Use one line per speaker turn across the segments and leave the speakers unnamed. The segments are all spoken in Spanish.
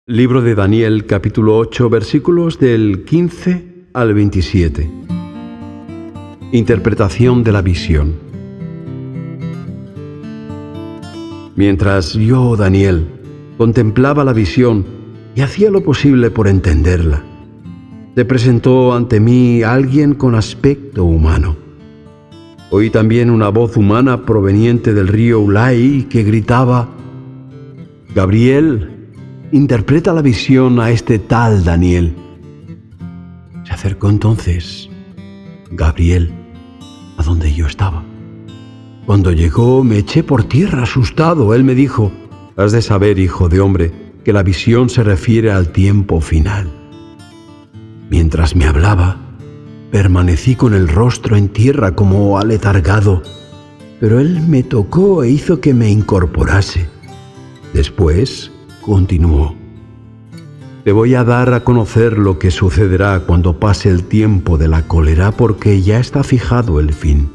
Libro de Daniel, capítulo 8, versículos del 15 al 27. Interpretación de la visión. Mientras yo, Daniel, contemplaba la visión y hacía lo posible por entenderla, se presentó ante mí alguien con aspecto humano. Oí también una voz humana proveniente del río Ulai que gritaba: «Gabriel, interpreta la visión a este tal Daniel». Se acercó entonces Gabriel a donde yo estaba. Cuando llegó, me eché por tierra asustado. Él me dijo: «Has de saber, hijo de hombre, que la visión se refiere al tiempo final». Mientras me hablaba, permanecí con el rostro en tierra como aletargado, pero él me tocó e hizo que me incorporase. Después continuó: «Te voy a dar a conocer lo que sucederá cuando pase el tiempo de la cólera, porque ya está fijado el fin.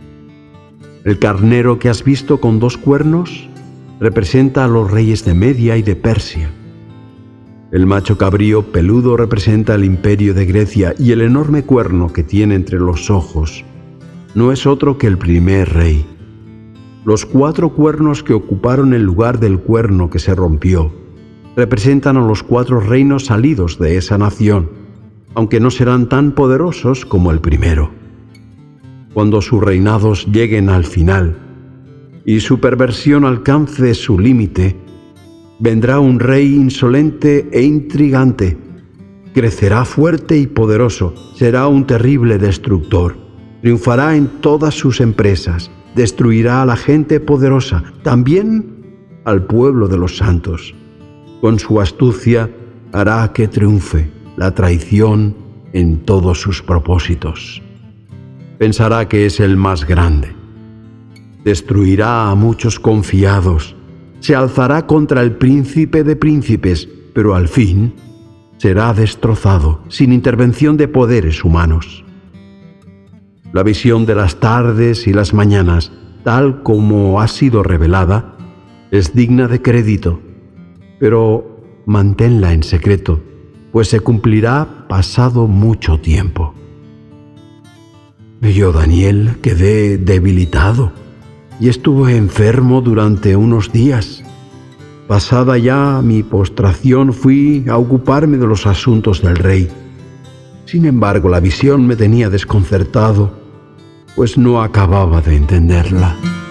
El carnero que has visto con 2 cuernos representa a los reyes de Media y de Persia. El macho cabrío peludo representa el imperio de Grecia, y el enorme cuerno que tiene entre los ojos no es otro que el primer rey. Los 4 cuernos que ocuparon el lugar del cuerno que se rompió representan a los 4 reinos salidos de esa nación, aunque no serán tan poderosos como el primero. Cuando sus reinados lleguen al final y su perversión alcance su límite, vendrá un rey insolente e intrigante. Crecerá fuerte y poderoso, será un terrible destructor, triunfará en todas sus empresas, destruirá a la gente poderosa, también al pueblo de los santos. Con su astucia hará que triunfe la traición en todos sus propósitos. Pensará que es el más grande. Destruirá a muchos confiados. Se alzará contra el príncipe de príncipes, pero al fin será destrozado sin intervención de poderes humanos. La visión de las tardes y las mañanas, tal como ha sido revelada, es digna de crédito, pero manténla en secreto, pues se cumplirá pasado mucho tiempo». Yo, Daniel, quedé debilitado y estuve enfermo durante unos días. Pasada ya mi postración, fui a ocuparme de los asuntos del rey. Sin embargo, la visión me tenía desconcertado, pues no acababa de entenderla.